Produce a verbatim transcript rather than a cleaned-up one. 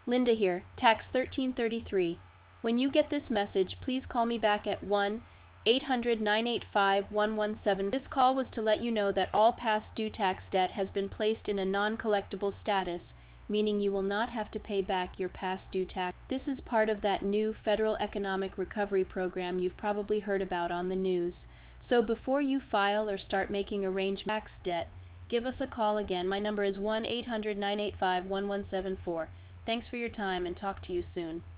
Linda here, Tax thirteen thirty-three. When you get this message, please call me back at one eight hundred, nine eight five, one one seven. This call was to let you know that all past due tax debt has been placed in a non-collectible status, meaning you will not have to pay back your past due tax. This is part of that new Federal Economic Recovery Program you've probably heard about on the news. So before you file or start making arrangements for tax debt, give us a call again. My number is one eight hundred, nine eight five, one one seven four. Thanks for your time and talk to you soon.